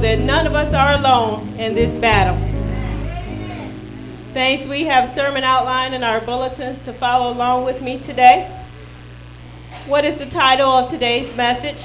that none of us are alone in this battle. Saints, we have sermon outline in our bulletins to follow along with me today. What is the title of today's message?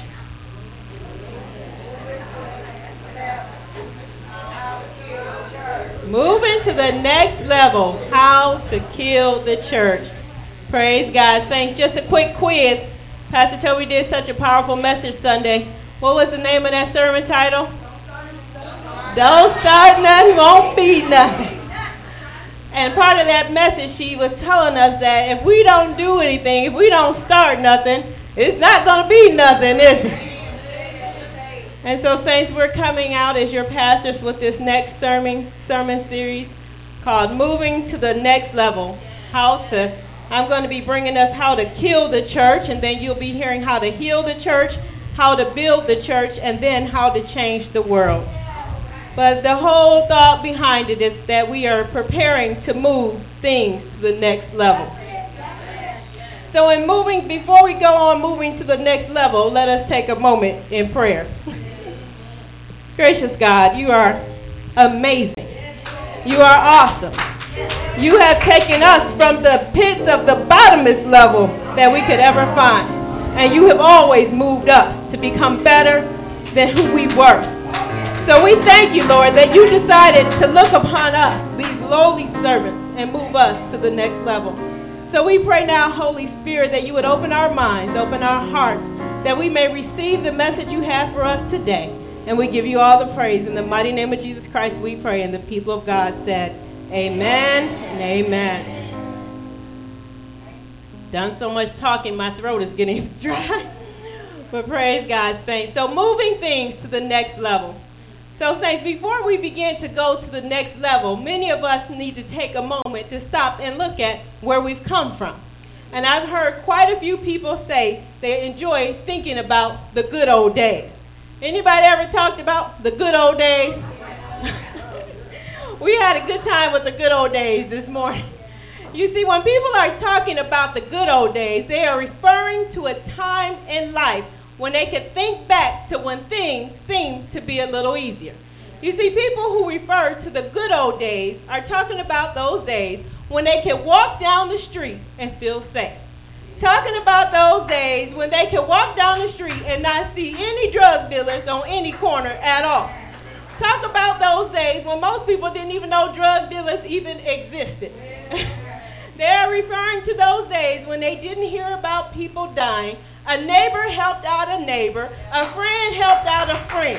Moving to the next level, how to kill the church. Praise God. Saints, just a quick quiz. Pastor Toby did such a powerful message Sunday. What was the name of that sermon title? Don't start nothing, won't be nothing. And part of that message, she was telling us that if we don't do anything, if we don't start nothing, it's not going to be nothing, is it? And so, saints, we're coming out as your pastors with this next sermon series called Moving to the Next Level. I'm going to be bringing us how to kill the church, and then you'll be hearing how to heal the church, how to build the church, and then how to change the world. But the whole thought behind it is that we are preparing to move things to the next level. So before we go on moving to the next level, let us take a moment in prayer. Gracious God, you are amazing. You are awesome. You have taken us from the pits of the bottomest level that we could ever find. And you have always moved us to become better than who we were. So we thank you, Lord, that you decided to look upon us, these lowly servants, and move us to the next level. So we pray now, Holy Spirit, that you would open our minds, open our hearts, that we may receive the message you have for us today. And we give you all the praise. In the mighty name of Jesus Christ we pray. And the people of God said, amen and amen. Done so much talking, my throat is getting dry. But praise God, saints. So moving things to the next level. So, saints, before we begin to go to the next level, many of us need to take a moment to stop and look at where we've come from. And I've heard quite a few people say they enjoy thinking about the good old days. Anybody ever talked about the good old days? We had a good time with the good old days this morning. You see, when people are talking about the good old days, they are referring to a time in life when they could think back to when things seemed to be a little easier. You see, people who refer to the good old days are talking about those days when they could walk down the street and feel safe. Talking about those days when they could walk down the street and not see any drug dealers on any corner at all. Talk about those days when most people didn't even know drug dealers even existed. They're referring to those days when they didn't hear about people dying. A neighbor helped out a neighbor. A friend helped out a friend.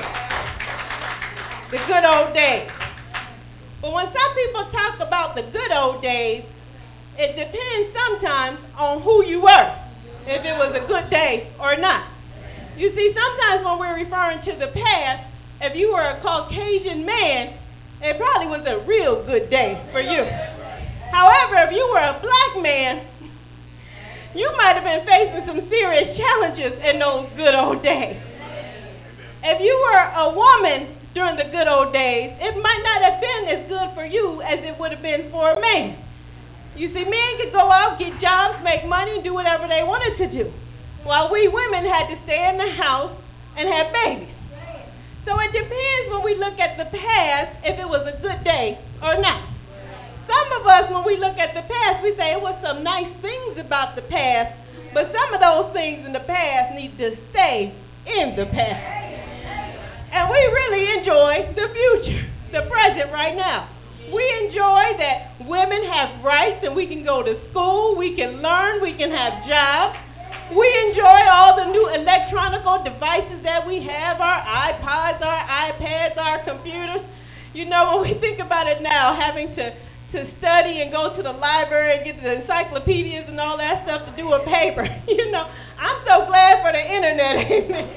The good old days. But when some people talk about the good old days, it depends sometimes on who you were, if it was a good day or not. You see, sometimes when we're referring to the past, if you were a Caucasian man, it probably was a real good day for you. However, if you were a black man, you might have been facing some serious challenges in those good old days. If you were a woman during the good old days, it might not have been as good for you as it would have been for a man. You see, men could go out, get jobs, make money, do whatever they wanted to do, while we women had to stay in the house and have babies. So it depends when we look at the past if it was a good day or not. Some of us, when we look at the past, we say it was some nice things about the past, but some of those things in the past need to stay in the past. And we really enjoy the future, the present right now. We enjoy that women have rights and we can go to school, we can learn, we can have jobs. We enjoy all the new electronic devices that we have, our iPods, our iPads, our computers. You know, when we think about it now, having to study and go to the library and get the encyclopedias and all that stuff to do a paper, you know, I'm so glad for the internet, amen.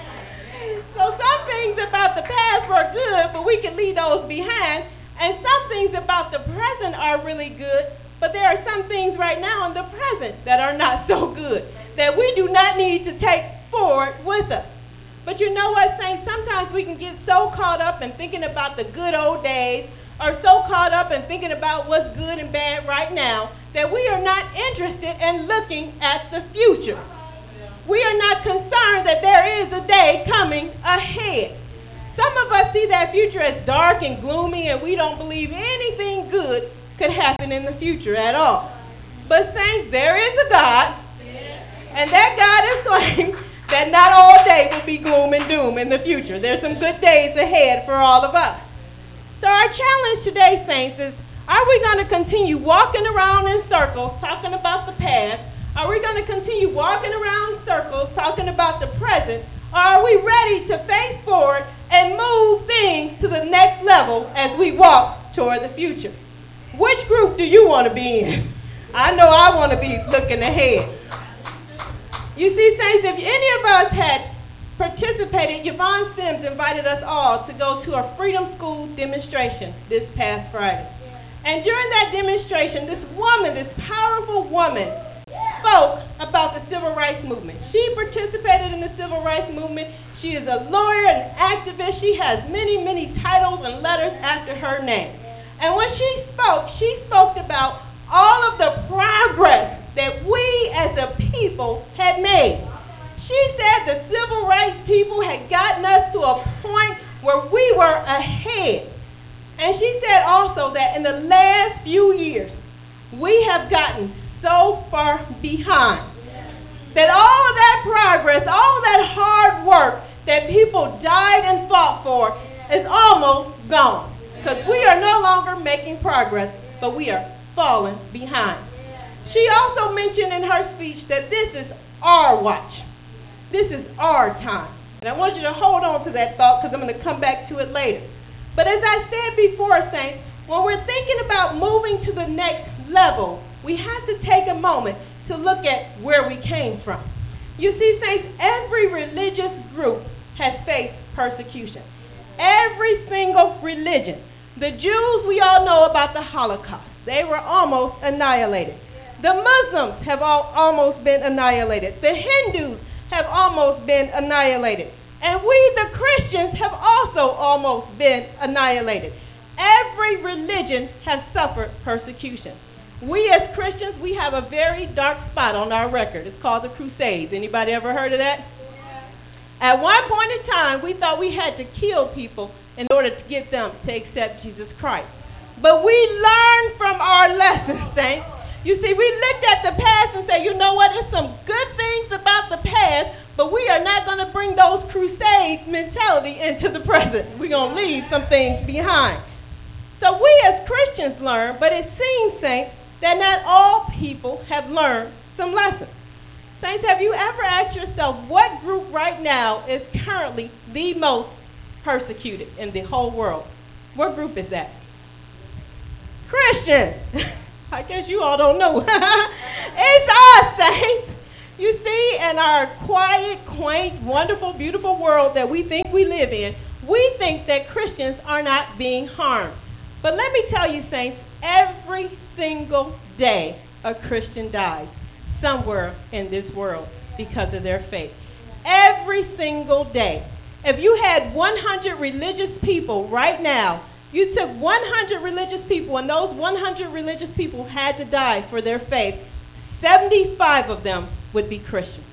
So some things about the past were good, but we can leave those behind. And some things about the present are really good, but there are some things right now in the present that are not so good, that we do not need to take forward with us. But you know what, saints? Sometimes we can get so caught up in thinking about the good old days, or so caught up in thinking about what's good and bad right now, that we are not interested in looking at the future. We are not concerned that there is a day coming ahead. Some of us see that future as dark and gloomy, and we don't believe anything good could happen in the future at all. But saints, there is a God, and that God has claimed that not all day will be gloom and doom in the future. There's some good days ahead for all of us. So our challenge today, saints, is are we going to continue walking around in circles talking about the past? Are we going to continue walking around in circles talking about the present? Or are we ready to face forward and move things to the next level as we walk toward the future? Which group do you want to be in? I know I want to be looking ahead. You see, saints, if any of us had participated, Yvonne Sims invited us all to go to a Freedom School demonstration this past Friday. And during that demonstration, this woman, this powerful woman, spoke about the civil rights movement. She participated in the civil rights movement. She is a lawyer and activist. She has many, many titles and letters after her name. And when she spoke about all of the progress that we as a people had made. She said the civil rights people had gotten us to a point where we were ahead. And she said also that in the last few years, we have gotten so far behind that all of that progress, all of that hard work that people died and fought for is almost gone. Because we are no longer making progress, but we are falling behind. She also mentioned in her speech that this is our watch. This is our time. And I want you to hold on to that thought because I'm going to come back to it later. But as I said before, saints, when we're thinking about moving to the next level, we have to take a moment to look at where we came from. You see, saints, every religious group has faced persecution. Every single religion. The Jews, we all know about the Holocaust. They were almost annihilated. The Muslims have almost been annihilated. The Hindus have almost been annihilated. And we, the Christians, have also almost been annihilated. Every religion has suffered persecution. We as Christians, we have a very dark spot on our record. It's called the Crusades. Anybody ever heard of that? Yes. At one point in time, we thought we had to kill people in order to get them to accept Jesus Christ. But we learned from our lessons, saints. You see, we looked at the past and said, you know what, there's some good things about the past, but we are not going to bring those crusade mentality into the present. We're going to leave some things behind. So we as Christians learn, but it seems, saints, that not all people have learned some lessons. Saints, have you ever asked yourself what group right now is currently the most persecuted in the whole world? What group is that? Christians. I guess you all don't know. It's us, saints. You see, in our quiet, quaint, wonderful, beautiful world that we think we live in, we think that Christians are not being harmed. But let me tell you, saints, every single day a Christian dies somewhere in this world because of their faith. Every single day. If you had 100 religious people right now, you took 100 religious people, and those 100 religious people had to die for their faith, 75 of them would be Christians.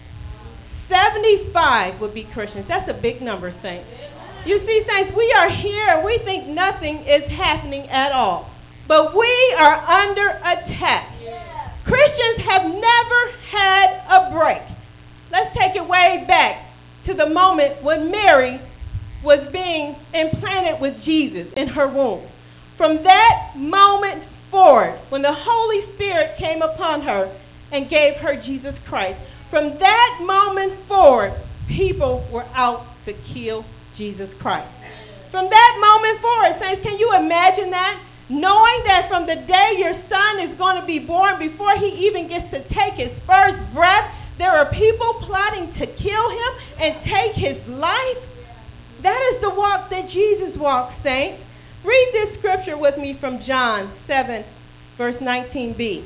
75 would be Christians. That's a big number, saints. You see, saints, we are here and we think nothing is happening at all. But we are under attack. Christians have never had a break. Let's take it way back to the moment when Mary was being implanted with Jesus in her womb. From that moment forward, when the Holy Spirit came upon her and gave her Jesus Christ, from that moment forward, people were out to kill Jesus Christ. From that moment forward, saints, can you imagine that? Knowing that from the day your son is going to be born, before he even gets to take his first breath, there are people plotting to kill him and take his life. That is the walk that Jesus walked, saints. Read this scripture with me from John 7, verse 19b.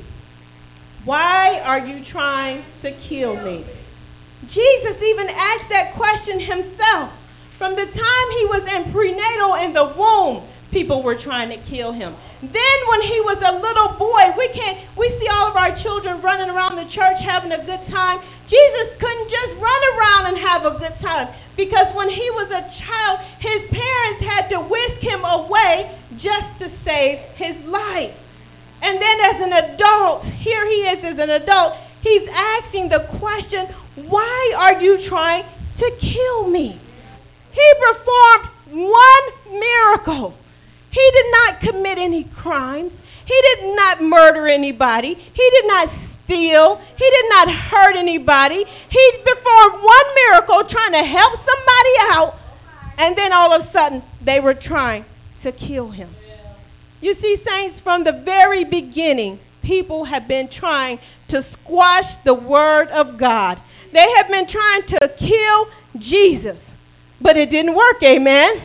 Why are you trying to kill me? Jesus even asked that question himself. From the time he was in prenatal in the womb, people were trying to kill him. Then when he was a little boy, we see all of our children running around the church having a good time. Jesus couldn't just run around and have a good time, because when he was a child, His parents had to whisk him away just to save his life. And then as an adult, here he is as an adult, he's asking the question, why are you trying to kill me? He performed one miracle. He did not commit any crimes. He did not murder anybody. He did not steal. He did not hurt anybody. He performed one miracle trying to help somebody out, and then all of a sudden they were trying to kill him. You see, saints, from the very beginning, people have been trying to squash the word of God. They have been trying to kill Jesus, but it didn't work, amen?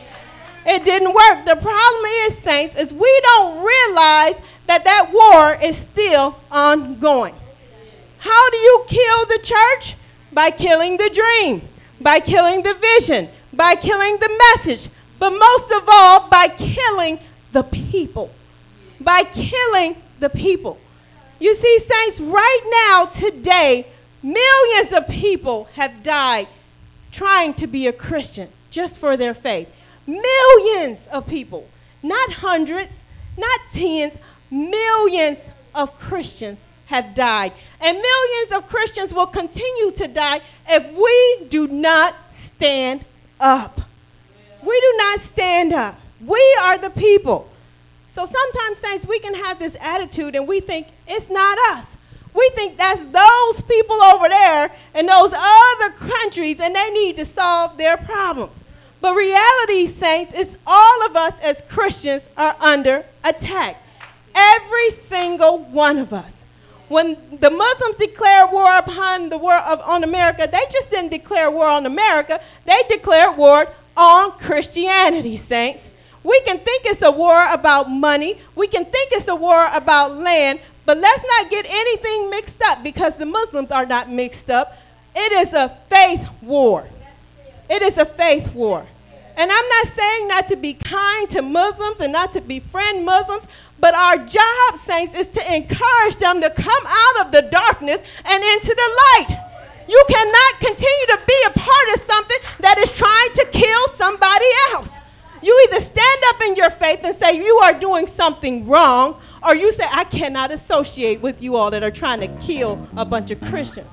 It didn't work. The problem is, saints, is we don't realize that that war is still ongoing. How do you kill the church? By killing the dream, by killing the vision, by killing the message, but most of all, by killing the people. By killing the people. You see, saints, right now, today, millions of people have died trying to be a Christian just for their faith. Millions of people, not hundreds, not tens, millions of Christians have died. And millions of Christians will continue to die if we do not stand up. We do not stand up. We are the people. So sometimes, saints, we can have this attitude and we think it's not us. We think that's those people over there in those other countries and they need to solve their problems. But reality, saints, is all of us as Christians are under attack. Every single one of us. When the Muslims declared war upon the world on America, they just didn't declare war on America. They declared war on Christianity, saints. We can think it's a war about money. We can think it's a war about land. But let's not get anything mixed up because the Muslims are not mixed up. It is a faith war. It is a faith war. And I'm not saying not to be kind to Muslims and not to befriend Muslims, but our job, saints, is to encourage them to come out of the darkness and into the light. You cannot continue to be a part of something that is trying to kill somebody else. You either stand up in your faith and say you are doing something wrong, or you say, I cannot associate with you all that are trying to kill a bunch of Christians.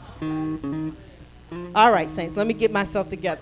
All right, saints, let me get myself together.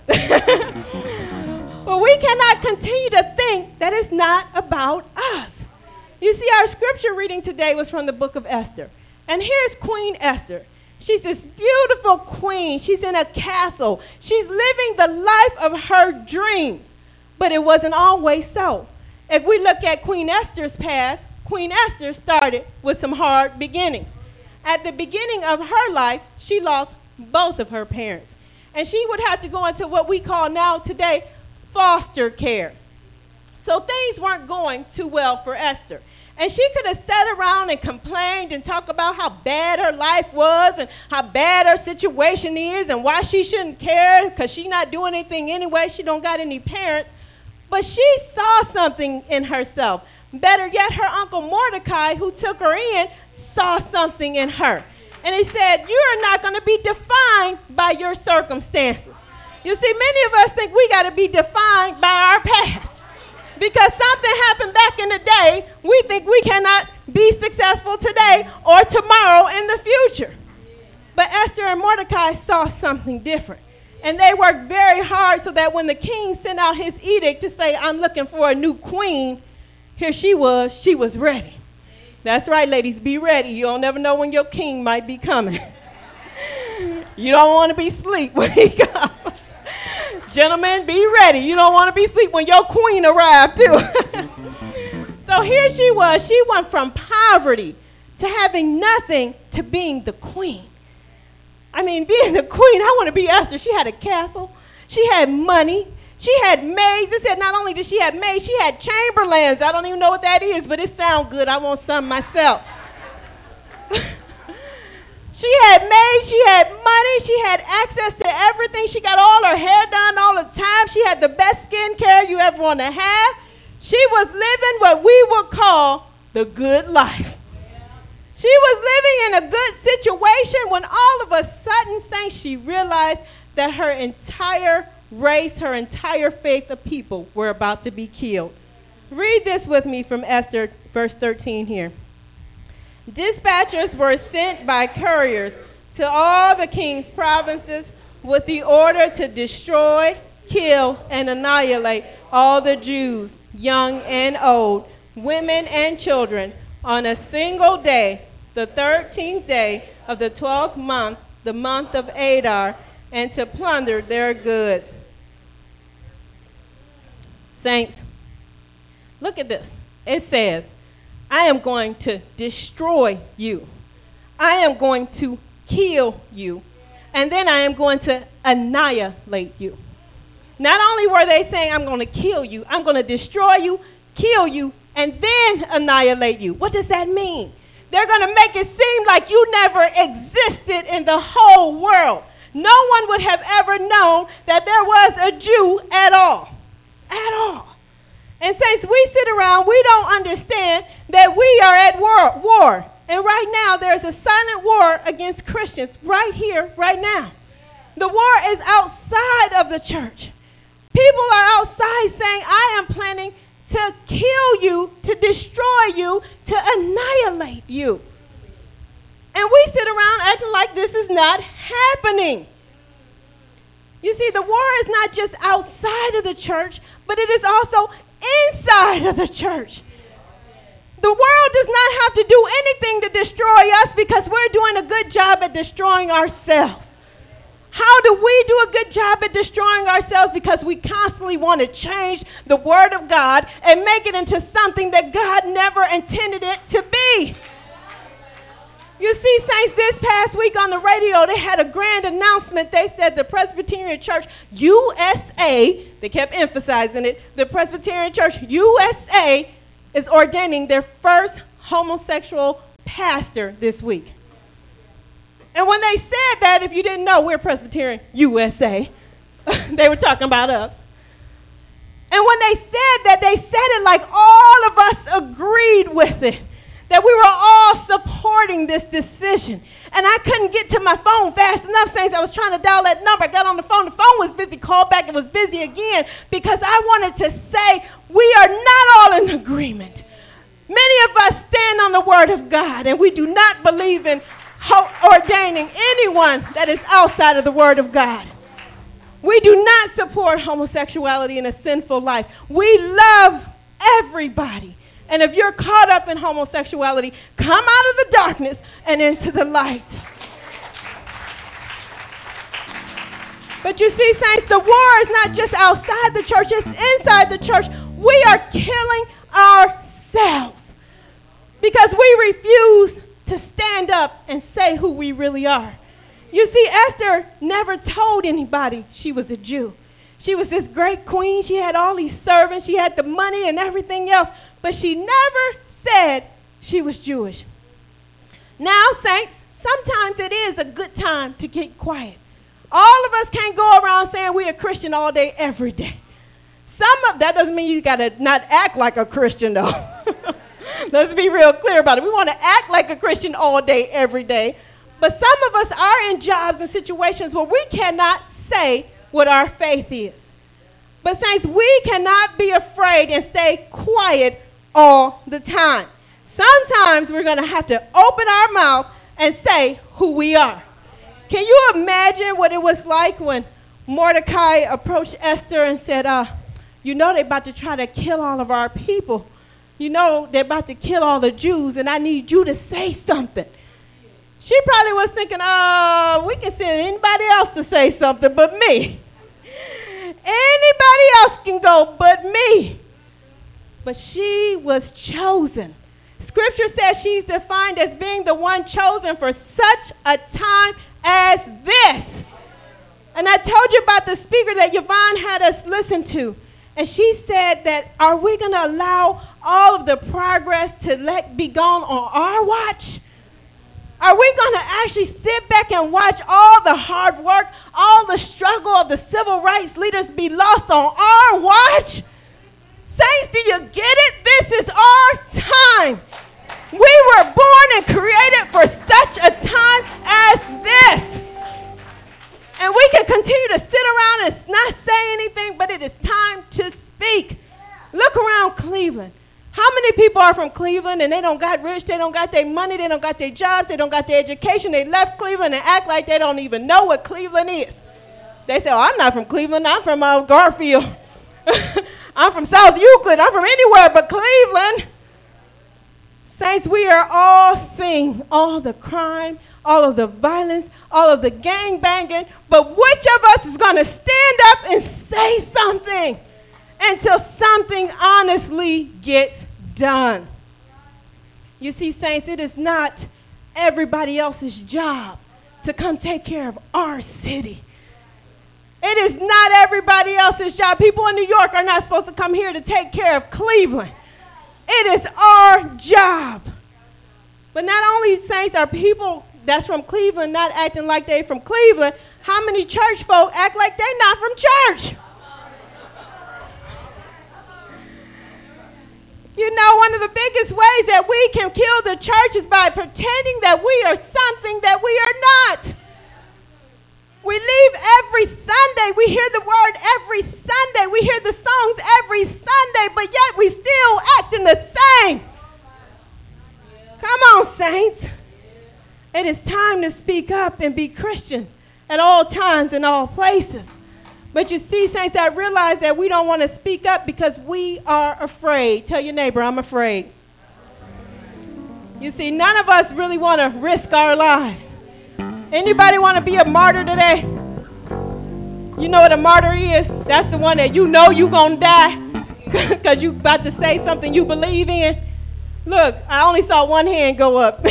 But we cannot continue to think that it's not about us. You see, our scripture reading today was from the book of Esther. And here's Queen Esther. She's this beautiful queen. She's in a castle. She's living the life of her dreams. But it wasn't always so. If we look at Queen Esther's past, Queen Esther started with some hard beginnings. At the beginning of her life, she lost both of her parents. And she would have to go into what we call now today foster care. So things weren't going too well for Esther. And she could have sat around and complained and talked about how bad her life was and how bad her situation is and why she shouldn't care because she's not doing anything anyway. She don't got any parents. But she saw something in herself. Better yet, her uncle Mordecai, who took her in, saw something in her. And he said, you're not going to be defined by your circumstances. You see, many of us think we got to be defined by our past. Because something happened back in the day, we think we cannot be successful today or tomorrow in the future. But Esther and Mordecai saw something different. And they worked very hard so that when the king sent out his edict to say, I'm looking for a new queen, here she was ready. That's right, ladies, be ready. You don't never know when your king might be coming. You don't want to be asleep when he comes. Gentlemen, be ready. You don't want to be asleep when your queen arrived, too. So here she was. She went from poverty to having nothing to being the queen. I mean, being the queen, I want to be Esther. She had a castle. She had money. She had maids. It said not only did she have maids, she had chamberlains. I don't even know what that is, but it sounds good. I want some myself. She had maids, she had money, she had access to everything. She got all her hair done all the time. She had the best skincare you ever want to have. She was living what we would call the good life. She was living in a good situation when all of a sudden, saints, she realized that her entire raised her entire faith of people were about to be killed. Read this with me from Esther, verse 13 here. Dispatchers were sent by couriers to all the king's provinces with the order to destroy, kill, and annihilate all the Jews, young and old, women and children, on a single day, the 13th day of the 12th month, the month of Adar, and to plunder their goods. Saints, look at this. It says, I am going to destroy you. I am going to kill you. And then I am going to annihilate you. Not only were they saying, I'm going to kill you, I'm going to destroy you, kill you, and then annihilate you. What does that mean? They're going to make it seem like you never existed in the whole world. No one would have ever known that there was a Jew at all. At all. And saints, we sit around, we don't understand that we are at war. And right now, there's a silent war against Christians right here, right now. The war is outside of the church. People are outside saying, I am planning to kill you, to destroy you, to annihilate you. And we sit around acting like this is not happening. You see, the war is not just outside of the church, but it is also inside of the church. The world does not have to do anything to destroy us because we're doing a good job at destroying ourselves. How do we do a good job at destroying ourselves? Because we constantly want to change the word of God and make it into something that God never intended it to be. You see, saints, this past week on the radio, they had a grand announcement. They said the Presbyterian Church USA, they kept emphasizing it, the Presbyterian Church USA is ordaining their first homosexual pastor this week. And when they said that, if you didn't know, we're Presbyterian USA. They were talking about us. And when they said that, they said it like all of us agreed with it, that we were all supporting this decision. And I couldn't get to my phone fast enough, saints. I was trying to dial that number. I got on the phone was busy, called back, it was busy again, because I wanted to say we are not all in agreement. Many of us stand on the word of God, and we do not believe in ordaining anyone that is outside of the word of God. We do not support homosexuality in a sinful life. We love everybody. And if you're caught up in homosexuality, come out of the darkness and into the light. But you see, saints, the war is not just outside the church, it's inside the church. We are killing ourselves because we refuse to stand up and say who we really are. You see, Esther never told anybody she was a Jew. She was this great queen. She had all these servants. She had the money and everything else. But she never said she was Jewish. Now, saints, sometimes it is a good time to get quiet. All of us can't go around saying we're a Christian all day, every day. That doesn't mean you got to not act like a Christian, though. Let's be real clear about it. We want to act like a Christian all day, every day. But some of us are in jobs and situations where we cannot say what our faith is. But saints, we cannot be afraid and stay quiet all the time. Sometimes we're going to have to open our mouth and say who we are. Can you imagine what it was like when Mordecai approached Esther and said, you know they're about to try to kill all of our people. You know they're about to kill all the Jews, and I need you to say something. She probably was thinking, we can send anybody else to say something but me. Anybody else can go but me. But she was chosen. Scripture says she's defined as being the one chosen for such a time as this. And I told you about the speaker that Yvonne had us listen to. And she said that, are we going to allow all of the progress to be gone on our watch? Are we going to actually sit back and watch all the hard work, all the struggle of the civil rights leaders be lost on our watch? Saints, do you get it? This is our time. We were born and created for such a time as this. And we can continue to sit around want to not say anything, but it is time to speak. Look around Cleveland. How many people are from Cleveland and they don't got rich, they don't got their money, they don't got their jobs, they don't got their education, they left Cleveland and act like they don't even know what Cleveland is. They say, oh, I'm not from Cleveland, I'm from Garfield. I'm from South Euclid, I'm from anywhere but Cleveland. Saints, we are all seeing all the crime, all of the violence, all of the gang banging, but which of us is going to stand up and say something until something honestly gets done? You see, saints, it is not everybody else's job to come take care of our city. It is not everybody else's job. People in New York are not supposed to come here to take care of Cleveland. It is our job. But not only, saints, are people that's from Cleveland not acting like they from Cleveland, how many church folk act like they're not from church? You know, one of the biggest ways that we can kill the church is by pretending that we are something that we are not. We leave every Sunday. We hear the word every Sunday. We hear the songs every Sunday, but yet we still acting the same. Come on, saints. It is time to speak up and be Christian at all times and all places. But you see, saints, I realize that we don't want to speak up because we are afraid. Tell your neighbor, I'm afraid. You see, none of us really want to risk our lives. Anybody want to be a martyr today? You know what a martyr is? That's the one that you know you're going to die because you about to say something you believe in. Look, I only saw one hand go up.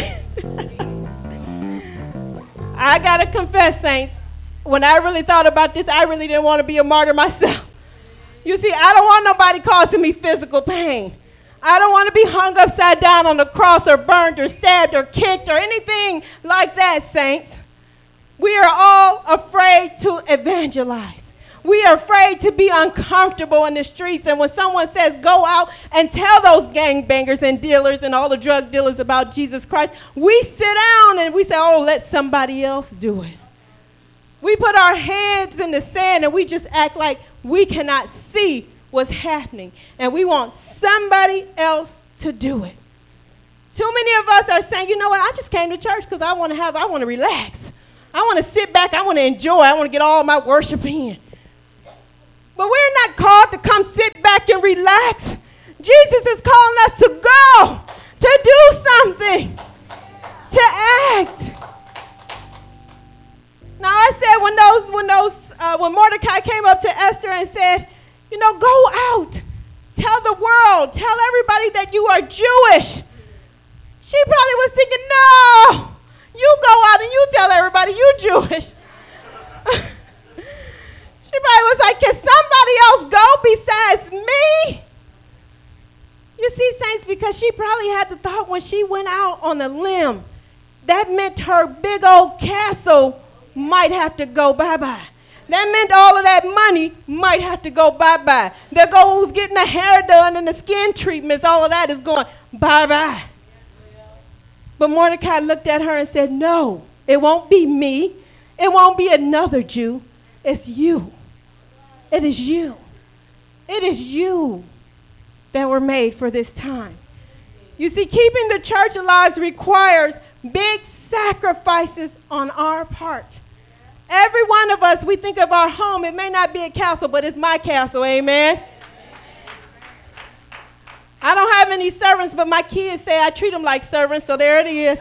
I got to confess, saints, when I really thought about this, I really didn't want to be a martyr myself. You see, I don't want nobody causing me physical pain. I don't want to be hung upside down on the cross or burned or stabbed or kicked or anything like that, saints. We are all afraid to evangelize. We are afraid to be uncomfortable in the streets. And when someone says, go out and tell those gangbangers and dealers and all the drug dealers about Jesus Christ, we sit down and we say, oh, let somebody else do it. We put our heads in the sand and we just act like we cannot see what's happening. And we want somebody else to do it. Too many of us are saying, you know what, I just came to church because I want to relax. I want to sit back. I want to enjoy. I want to get all my worship in. But we're not called to come sit back and relax. Jesus is calling us to go, to do something, to act. Now I said when Mordecai came up to Esther and said, you know, go out, tell the world, tell everybody that you are Jewish. She probably was thinking, no, you go out and you tell everybody you Jewish. She probably was like, can somebody else go besides me? You see, saints, because she probably had the thought when she went out on a limb, that meant her big old castle might have to go bye-bye. That meant all of that money might have to go bye-bye. There goes getting the hair done and the skin treatments, all of that is going bye-bye. But Mordecai looked at her and said, no, it won't be me. It won't be another Jew. It's you. It is you. It is you that were made for this time. You see, keeping the church alive requires big sacrifices on our part. Every one of us, we think of our home. It may not be a castle, but it's my castle. Amen. I don't have any servants, but my kids say I treat them like servants, so there it is.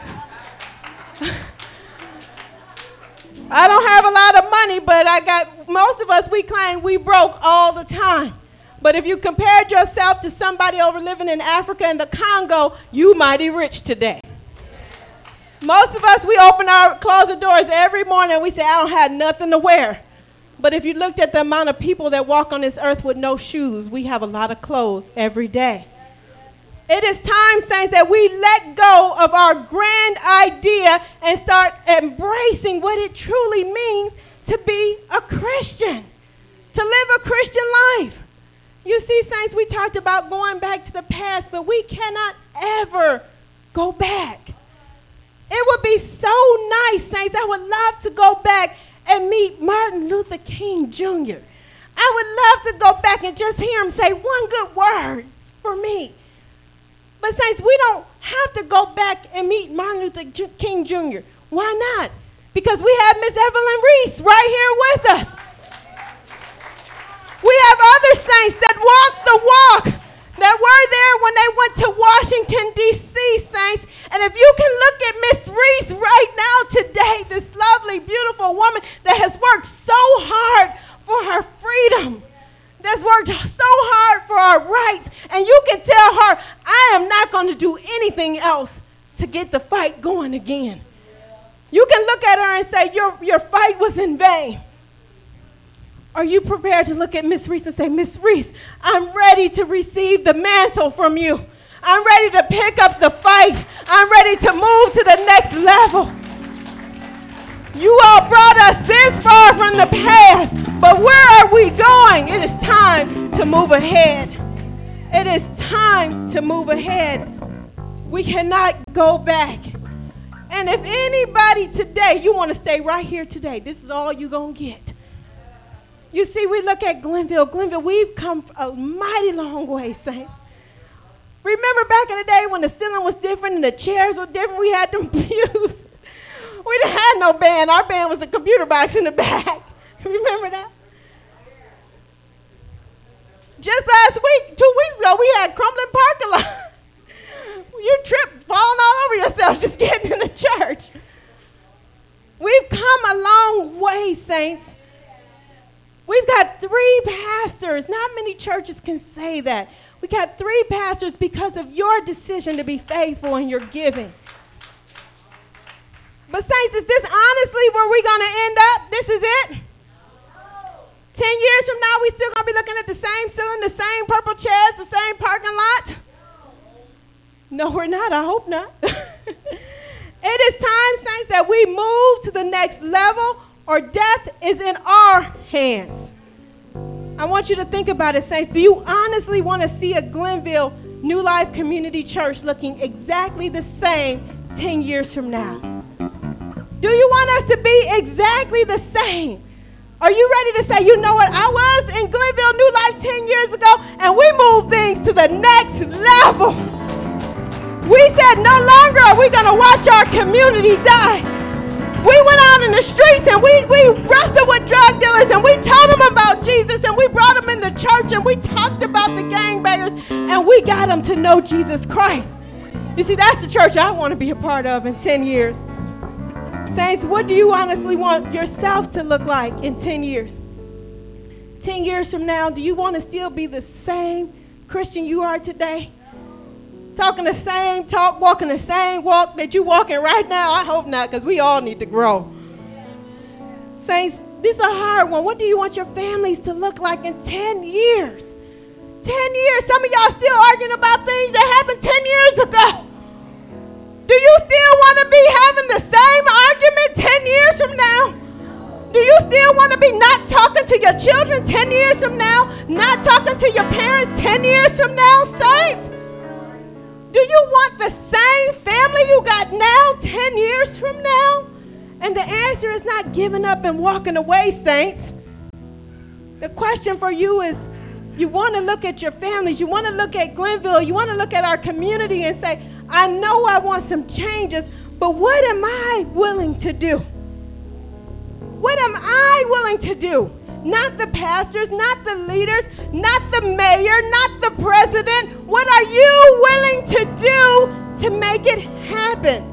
I don't have a lot of money, but most of us, we claim we broke all the time. But if you compared yourself to somebody over living in Africa and the Congo, you mighty rich today. Most of us, we open our closet doors every morning and we say, I don't have nothing to wear. But if you looked at the amount of people that walk on this earth with no shoes, we have a lot of clothes every day. It is time, saints, that we let go of our grand idea and start embracing what it truly means to be a Christian, to live a Christian life. You see, saints, we talked about going back to the past, but we cannot ever go back. It would be so nice, saints. I would love to go back and meet Martin Luther King Jr. I would love to go back and just hear him say one good word for me. But saints, we don't have to go back and meet Martin Luther King Jr. Why not? Because we have Miss Evelyn Reese right here with us. We have other saints that walk the walk, that were there when they went to Washington, D.C., saints. And if you can look at Miss Reese right now today, this lovely, beautiful woman that has worked so hard for her freedom, that's worked so hard for our rights, and you can tell her, I am not going to do anything else to get the fight going again. You can look at her and say, your fight was in vain. Are you prepared to look at Miss Reese and say, Miss Reese, I'm ready to receive the mantle from you. I'm ready to pick up the fight. I'm ready to move to the next level. You all brought us this far from the past, but where are we going? It is time to move ahead. It is time to move ahead. We cannot go back. And if anybody today, you want to stay right here today, this is all you're going to get. You see, we look at Glenville. Glenville, we've come a mighty long way, saints. Remember back in the day when the ceiling was different and the chairs were different? We had them pews. We didn't have no band. Our band was a computer box in the back. Remember that? Just last week, 2 weeks ago, we had crumbling parking lot. You tripped, falling all over yourself just getting in the church. We've come a long way, saints. We've got 3 pastors. Not many churches can say that. We got 3 pastors because of your decision to be faithful in your giving. But saints, is this honestly where we're going to end up? This is it? 10 years from now, we still going to be looking at the same ceiling, the same purple chairs, the same parking lot? No, we're not. I hope not. It is time, saints, that we move to the next level, or death is in our hands. I want you to think about it, saints. Do you honestly want to see a Glenville New Life Community Church looking exactly the same 10 years from now? Do you want us to be exactly the same? Are you ready to say, you know what, I was in Glenville New Life 10 years ago, and we moved things to the next level. We said no longer are we going to watch our community die. We went out in the streets and we wrestled with drug dealers and we told them about Jesus and we brought them in the church and we talked about the gangbangers and we got them to know Jesus Christ. You see, that's the church I want to be a part of in 10 years. Saints, what do you honestly want yourself to look like in 10 years? 10 years from now, do you want to still be the same Christian you are today? Talking the same talk, walking the same walk that you're walking right now? I hope not, because we all need to grow. Saints, this is a hard one. What do you want your families to look like in 10 years? 10 years. Some of y'all still arguing about things that happened 10 years ago. Do you still want to be having the same argument 10 years from now? Do you still want to be not talking to your children 10 years from now? Not talking to your parents 10 years from now, saints? Do you want the same family you got now 10 years from now? And the answer is not giving up and walking away, saints. The question for you is, you want to look at your families, you want to look at Glenville, you want to look at our community and say, I know I want some changes, but what am I willing to do? What am I willing to do? Not the pastors, not the leaders, not the mayor, not the president. What are you willing to do to make it happen?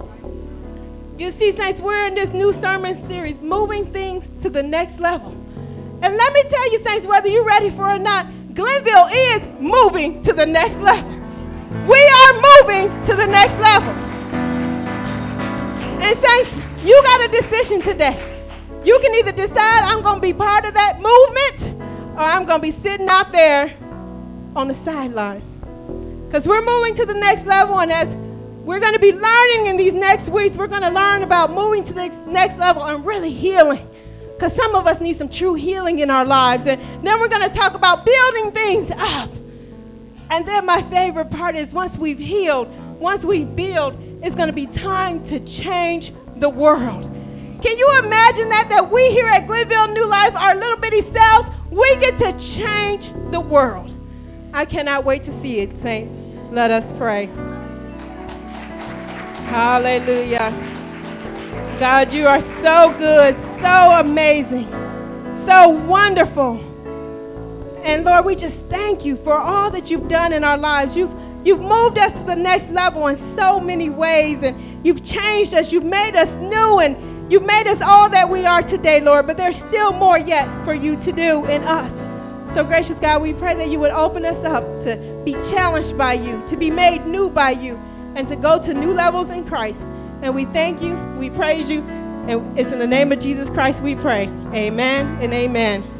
You see, saints, we're in this new sermon series, moving things to the next level. And let me tell you, saints, whether you're ready for it or not, Glenville is moving to the next level. We are moving to the next level. And saints, you got a decision today. You can either decide I'm going to be part of that movement or I'm going to be sitting out there on the sidelines. Because we're moving to the next level, and as we're going to be learning in these next weeks, we're going to learn about moving to the next level and really healing. Because some of us need some true healing in our lives. And then we're going to talk about building things up. And then my favorite part is once we've healed, once we build, it's going to be time to change the world. Can you imagine that we here at Glenville New Life, our little bitty selves, we get to change the world. I cannot wait to see it, saints. Let us pray. Hallelujah. God, you are so good, so amazing, so wonderful. And Lord, we just thank you for all that you've done in our lives. You've moved us to the next level in so many ways, and you've changed us. You've made us new, and you've made us all that we are today, Lord. But there's still more yet for you to do in us. So gracious God, we pray that you would open us up to be challenged by you, to be made new by you, and to go to new levels in Christ. And we thank you, we praise you, and it's in the name of Jesus Christ we pray. Amen and amen.